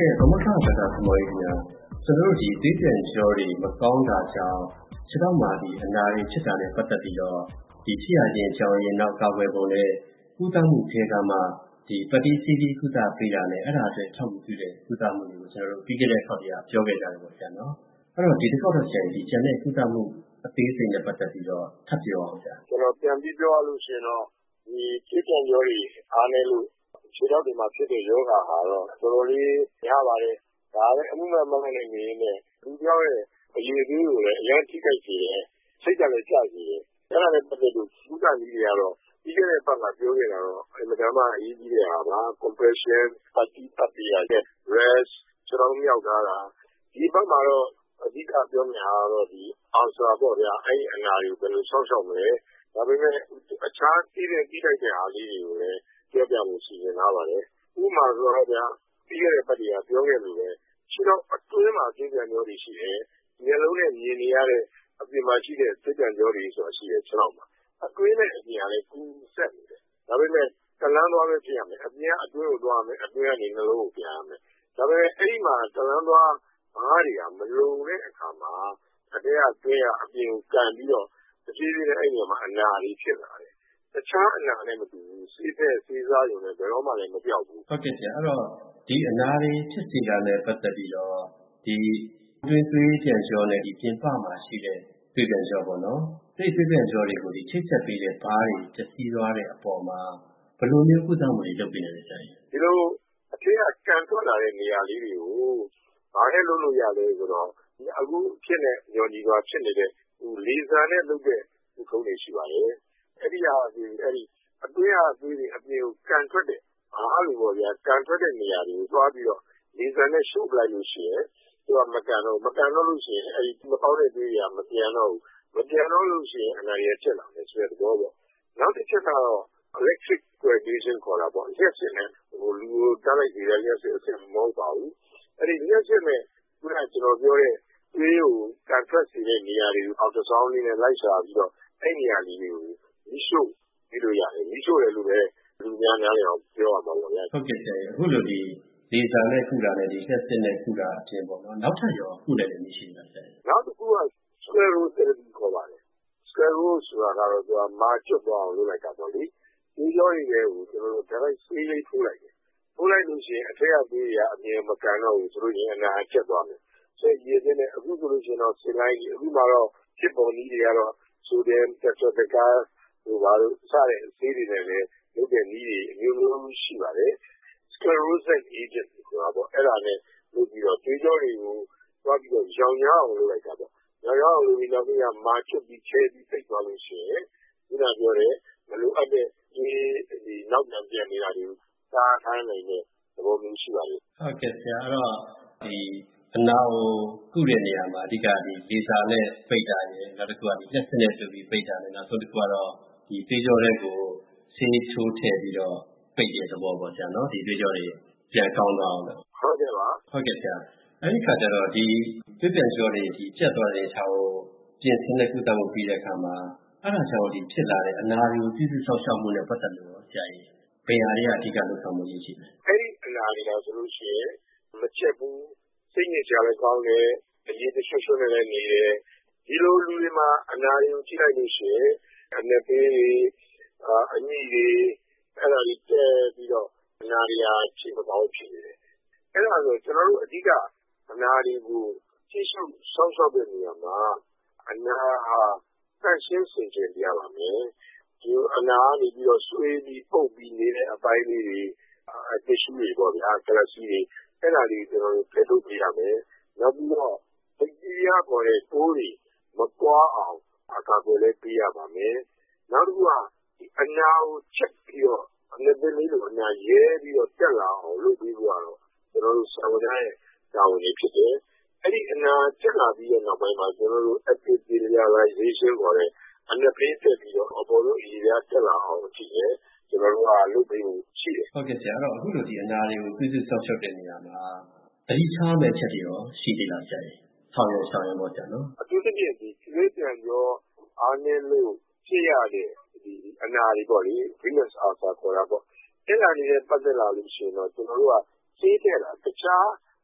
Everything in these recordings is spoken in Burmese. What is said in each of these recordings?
ကဲ့ ဗမာခါကသမော်ကြီးများကျွန်တော်တို့ဒီသွေးပြန်ကြောတွေမကောင်းတာကြောင့်ခြေထောက်မှာဒီအနာတွေဖြစ်တာနဲ့ပတ်သက်ပြီးတော့ဒီဖြစ်ရခြင်းအကြောင်းရင်းနောက်ကာကွယ်ပုံနဲ့ကုသမှုခေတ်ကမှဒီပฏิစီဒီကုသပေးတာနဲ့အဲ့ဒါအတွက်ထောက်ကူပြုတဲ့ကုသမှုတွေကိုကျွန်တော်တို့ပြီးခဲ့တဲ့ခေါက်တည်းကပြောခဲ့ကြတယ်ပေါ့ဆရာနော်အဲ့တော့ဒီတစ်ခေါက်တော့ဆရာဒီကျန်တဲ့ကုသမှုအသေးစိတ်နဲ့ပတ်သက်ပြီးတော့ထပ်ပြောအောင်ဆရာကျွန်တော်ပြန်ပြီးပြောရလို့ရှိရင်တော့ဒီသွေးပြန်ကြောတွေအားနည်းလို့ခြေထောက်တွေမှာဖြစ်တဲ့ယောဂါဟာတော့တော်တော်လေးရပါတယ်ဒါလည်းအမှုမဲ့မနဲ့နေနေလူပြောရဲ့အရေးသေးကိုလည်းအရင်ထိခိုက်စေတယ်စိတ်ကလည်းကြာစေတယ်အဲ့ဒါလည်းပတ်သက်လို့ကုသနည်းတွေကတော့ပြီးခဲ့တဲ့ပတ်မှာပြောခဲ့တာတော့အမှန်တမ်းအရေးကြီးတဲ့ဟာပါ compression ပတ်ပြရတဲ့ rest ကျွန်တော်မြောက်ထားတာဒီဘက်မှာတော့အဓိကပြောနေတာကတော့ဒီ ulcer ပေါ့ဗျာအဲ့ဒီအနာတွေကိုဘယ်လိုဆောက်ရှောက်မလဲဒါပေမဲ့အခြားသိတဲ့တိတိုက်တဲ့အားလေးတွေကိုလည်းပြောပြဖို့စီစဉ်ထားပါတယ်ဥပမာဆိုတော့ဗျာပြီးခဲ့တဲ့ပတ်တွေကပြောခဲ့လို့ပဲခြေတော့အတွင်းမှာသွေးပြန်ကြောတွေရှိတယ်မျက်လုံးနဲ့မြင်နေရတဲ့အပြင်မှာရှိတဲ့သွေးပြန်ကြောတွေဆိုတာရှိတယ်ခြေတော့မှာအတွင်းနဲ့အပြင်ကလည်းကူးဆက်နေတယ်ဒါပေမဲ့ကလန်းသွားပဲဖြစ်ရမယ်အပြင်ကအတွင်းကိုသွားမယ်အတွင်းကနေနှလုံးကိုပြန်ရမယ်ဒါပေမဲ့အဲ့ဒီမှာကလန်းသွားဘားတွေကမလုံတဲ့အခါမှာအတဲကသွေးကအပြင်ကိုကန်ပြီးတော့တဖြည်းဖြည်းနဲ့အဲ့ဒီမှာအနာလေးဖြစ်လာတယ်တခြားအနာနဲ့မတူဘူးစေးတဲ့စေးစားရုံနဲ့ဘယ်တော့မှလည်းမပြောက်ဘူးဟုတ်ကဲ့ဆရာအဲ့တော့ဒီအနာတွေဖြစ်စေတာနဲ့ပတ်သက်ပြီးတော့ဒီသွေးပြန်ကြောနဲ့ဒီပြင်ပမှာရှိတဲ့သွေးပြန်ကြောပေါ့နော်ဒီသွေးပြန်ကြောတွေကိုဒီချိတ်ဆက်ပေးတဲ့ဘားတွေပျက်စီးသွားတဲ့အပေါ်မှာဘယ်လိုမျိုးကုသမှုတွေလုပ်ပေးနေလဲဆရာဒီလိုအထက်ကကန်ထွက်လာတဲ့နေရာလေးတွေကိုဘာနဲ့လုပ်လို့ရလဲဆိုတော့အခုဖြစ်နေညော်ညီစွာဖြစ်နေတဲ့လေဆာနဲ့လုပ်တဲ့ခုံးတွေရှိပါတယ်အဲ့ဒီဟာဒီအဲ့ဒီအတွင်းဟာသွေးတွေအပြင်ကိုကန်ထွက်တဲ့အားလို့ပေါ့ဗျာကန်ထွက်တဲ့နေရာတွေကိုသွားပြီးတော့လေဆာနဲ့ရှုပ်ပလိုက်လို့ရှိရင်သူကမကန်တော့လို့ရှိရင်အဲ့ဒီမပေါက်တဲ့သွေးတွေကမပြန်တော့လို့ရှိရင်အနာရဖြစ်လာတယ်ဆိုတဲ့သဘောပေါ့နောက်တစ်ချက်ကတော့ electric coagulation ခေါ်တာပေါ့ရက်စစ်နဲ့လူကိုတားလိုက်ပြီးရက်စစ်အဆင့်မဟုတ်ပါဘူးအဲ့ဒီရက်စစ်နဲ့ခုနကကျွန်တော်ပြောတဲ့သွေးကိုကန်ထွက်စေတဲ့နေရာတွေကိုအော်တိုဆောင်းလေးနဲ့လိုက်ရှာပြီးတော့အဲ့နေရာလေးတွေကိုမိရှုပြီးလို့ရတယ်မိရှုတယ်လို့ပဲလူများလည်းအောင်ပြောရမှာပေါ့ဗျာဟုတ်ကဲ့ဆရာအခုလိုဒီလေဆာနဲ့ကုတာနဲ့ဒီရက်စစ်နဲ့ကုတာအပြင်ပေါ့နော်နောက်ထပ်ရောကုတယ်လည်းမရှိဘူးဆရာနောက်တစ်ခုက sclerotherapy ခေါ်ပါတယ် sclerose ဆိုတာကတော့သူကမာကျွတ်သွားအောင်လုပ်လိုက်တာပေါ့လေဒီကြောတွေကိုကျွန်တော်တို့ဒါလိုက်ဆေးလေးထိုးလိုက်တယ်ထိုးလိုက်လို့ရှိရင်အထက်ကသွေးတွေကအမြင်မကန်တော့ဘူးဆိုလို့ရှိရင်အနာကျက်သွားမယ်ဆိုရည်ရည်နဲ့အခုဆိုလို့ရှိရင်တော့စင်လိုက်အခုမှတော့ဖြစ်ပေါ်နည်းတွေကတော့ဆိုဒီယမ်တက်ထရိုတကာဟိုဘာလို့စတဲ့ဆေးတွေနဲ့လည်းလုပ်တဲ့နည်းတွေအမျိုးမျိုးရှိပါတယ် sclerosing agent ဆိုတာပေါ့အဲ့ဒါနဲ့လုပ်ပြီးတော့သွေးကြောတွေကိုသွားပြီးတော့ရောင်ရအောင်လုပ်လိုက်တာပေါ့ရောင်ရအောင်လုပ်ပြီးတော့ကမာချွတ်ပြီးချဲပြီးပိတ်သွားလို့ရှိရင်ခုနပြောတဲ့မလိုအပ်တဲ့ဒီနောက်ပြန်နေတာတွေကိုစားခိုင်းနိုင်တဲ့သဘောမျိုးရှိပါလိမ့်ဟုတ်ကဲ့ဆရာအဲ့တော့ဒီအနာကိုကုတဲ့နေရာမှာအဓိကဒီလေဆာနဲ့ပိတ်တာရယ်နောက်တစ်ခုကဒီလက်စနဲ့တူပြီးပိတ်တာနဲ့နောက်ဆုံးတစ်ခုကတော့ဒီသွေးကြောတွေကိုဆေးချိုးထည့်ပြီးတော့ပိတ်တဲ့သဘောပေါ့ဆရာနော်ဒီသွေးကြောတွေပြန်ကောင်းသွားအောင်လို့ဟုတ်ကဲ့ပါဟုတ်ကဲ့ဆရာအဲ့ဒီခါကျတော့ဒီသွေးပြန်ကြောတွေဒီကျက်သွားတဲ့အခါကိုပြင်ဆင်တဲ့ကုသမှုပြီးတဲ့အခါမှာအဲ့ဒါကြောင့်ဒီဖြစ်လာတဲ့အနာတွေကိုပြုစုဆောက်ရှောက်မှုနဲ့ပတ်သက်လို့ဆရာကြီးဘယ်ဟာတွေအဓိကလုပ်ဆောင်မှုရှိလဲအဲ့ဒီအနာတွေကဆိုလို့ရှိရင်မချက်ဘူးစိတ်ညစ်ကြလည်းကောင်းတယ်အရေးတရွှွှနဲ့လည်းနေတယ်ဒီလိုလူတွေမှာအနာတွေကိုကြည့်လိုက်လို့ရှိရင်အနက်ပေးတွေအညိတွေအဲ့ဒါတွေတဲပြီးတော့အနာတွေဟာချိန်မကောင်းဖြစ်နေတယ်အဲ့ဒါဆိုကျွန်တော်တို့အဓိကအနာတွေကိုကြည့်ရှုဆောက်ရှောက်တဲ့နေရာမှာအနာဟာတန့်ရှင်းစင်ကြယ်ပြရပါမယ်ဒီအနာကနေပြီးတော့ဆွေးပြီးပုတ်ပြီးနေတဲ့အပိုင်းလေးတွေတစ်ရှူတွေပေါ့ဗျာကလစီတွေအဲ့ဒါလေးကျွန်တော်တို့ဖယ်ထုတ်ပြရမယ်နောက်ပြီးတော့ဘက်တီးရီးယားပေါ်တဲ့တိုးတွေမပွားအောင်အကာအကွယ်လည်းပေးရပါမယ်နောက်တစ်ခုကဒီအနာကိုချက်ပြီးတော့အနည်းလေးလိုအနာရဲပြီးတော့တက်လာအောင်လုပ်ပြီးတော့ကျွန်တော်တို့ဆရာဝန်ရဲ့တာဝန်တွေဖြစ်တယ်အဲ့ဒီအနာတက်လာပြီးတဲ့နောက်ပိုင်းမှာကျွန်တော်တို့ epithelialization ခေါ်တဲ့အနက်ပေးတက်ပြီးတော့အပေါ်ဆုံးအရေးများတက်လာအောင်ကြည့်ရဲကျွန်တော်တို့ကလုပ်ပြီးရှိတယ်ဟုတ်ကဲ့ဆရာအဲ့တော့အခုလိုဒီအနာတွေကိုပြုစုဆောက်ရှောက်တဲ့နေရာမှာတတိထားမဲ့ချက်တွေရောရှိသေးလားဆရာကြီးဆောင်ရပေါ့ဆရာနော်အထူးသဖြင့်ဒီသွေးပြန်ကြောအားနည်းလို့ဖြစ်ရတဲ့ဒီအနာတွေပေါ့လေ venous ulcer ခေါ်တာပေါ့အဲ့ဒါတွေနဲ့ပတ်သက်လာလို့ရှိရင်တော့ကျွန်တော်တို့ကဆေးတဲ့တာတခြား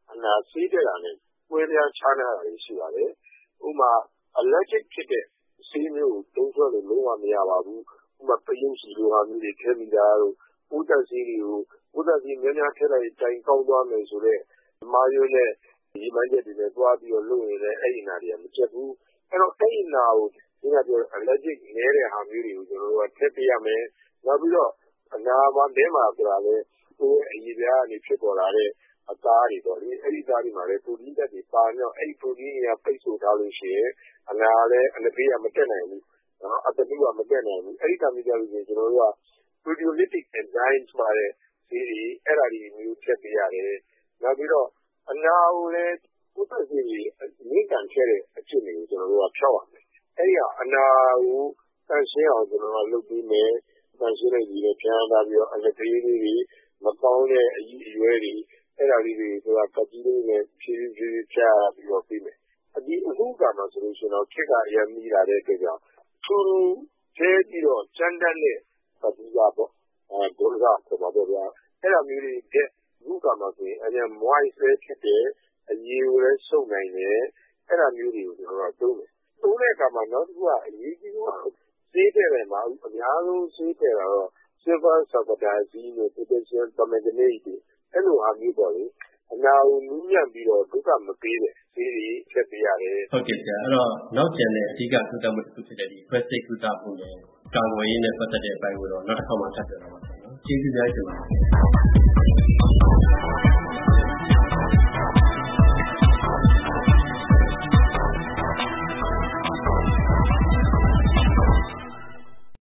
အနာဆေးတဲ့တာနဲ့ကွဲပြားခြားနားတာရှိပါတယ်။ဥပမာ allergic ဖြစ်တဲ့ဆေးမျိုးကိုသုံးစွဲလို့လုံးဝမရပါဘူး။ဥပမာပယုတ်စီလိုဟာမျိုးတွေထည့်မိတာတို့ပိုးသတ်ဆေးတွေကိုပိုးသတ်ဆေးများများထည့်လိုက်တိုင်ကောင်းသွားမယ်ဆိုတော့မာယွန်းနဲ့ဒီမိုင်းချက်တွေနဲ့တွားပြီးတော့လုပ်ရင်လည်းအဲ့ဒီနာတွေကမကျက်ဘူး။အဲ့တော့အဲ့ဒီနာကိုဒီကပြော allergic နည်းတဲ့ဟာမျိုးတွေကိုကျွန်တော်တို့ကထည့်ပေးရမယ်။နောက်ပြီးတော့အနာမှာတဲမှာဆိုတာလေကိုယ်အရေးပြားကနေဖြစ်ပေါ်လာတဲ့အသားတွေပေါ့လေအဲ့ဒီသားတွေမှာလည်းပရိုတင်းဓာတ်တွေပါနေတော့အဲ့ဒီပရိုတင်းတွေကပိတ်ဆို့ထားလို့ရှိရင်အနာလည်းအနဘေးကမတက်နိုင်ဘူးနော်အတနုကမတက်နိုင်ဘူးအဲ့ဒီကံကြလို့ရှိရင်ကျွန်တော်တို့က proteolytic enzymes ပါတဲ့ဒီအဲ့ဒါတွေမျိုးချက်ပေးရတယ်နောက်ပြီးတော့အနာကိုလည်းဥပ္ပစီတွေငိမ့်ကန်ခဲ့တဲ့အဖြစ်တွေကိုကျွန်တော်တို့ကဖြောက်ရမယ်အဲ့ဒီကအနာကိုတန်ရှင်းအောင်ကျွန်တော်တို့လုပ်ပြီးမယ်တန်ရှင်းတဲ့ကြီးနဲ့ပြန်လာပြီးတော့အနဘေးလေးတွေမကောင်းတဲ့အကြီးအရွယ်တွေအဲ့ဒါလေးတွေဆိုတာကတိလေးနဲ့ဖြည်းဖြည်းချပြီးတော့ပြီးမယ်ဒီအခုကမှဆိုလို့ရှိရင်တော့ခက်ကအရင်မိလာတဲ့အတွက်ကြောင့်ထူးထူးသေးပြီးတော့စံတန်းတဲ့ပူဇာပေါ့ဒုရကဆိုပါတော့ဗျာအဲ့ဒါမျိုးတွေတဲ့အခုကမှဆိုရင်အရင် moist ဖြစ်တဲ့အရေးကိုလည်းစုံနိုင်တယ်အဲ့ဒါမျိုးတွေကိုကျွန်တော်တို့သုံးတယ်တဲ့အခါမှာနောက်တစ်ခုကအရေးကြီးဆုံးစေးတဲ့တယ်မှာအများဆုံးစေးတဲ့တာတော့ silver sulfadiazine နဲ့ potassium permanganate အဲ့လိုအားမျိုးပေါ့လေအနာကိုနူးညံ့ပြီးတော့ဒုက္ခမပေးတဲ့ဆေးတွေချက်ပေးရတယ်ဟုတ်ကဲ့ဆရာအဲ့တော့နောက်ကျန်တဲ့အဓိကကုသမှုတစ်ခုဖြစ်တဲ့ဒီခွဲစိတ်ကုသမှုနဲ့ကာကွယ်ရေးနဲ့ပတ်သက်တဲ့အပိုင်းကိုတော့နောက်တစ်ခါမှထပ်ပြောတော့မှာပေါ့နော်ကျေးဇူးများတင်ပါတယ်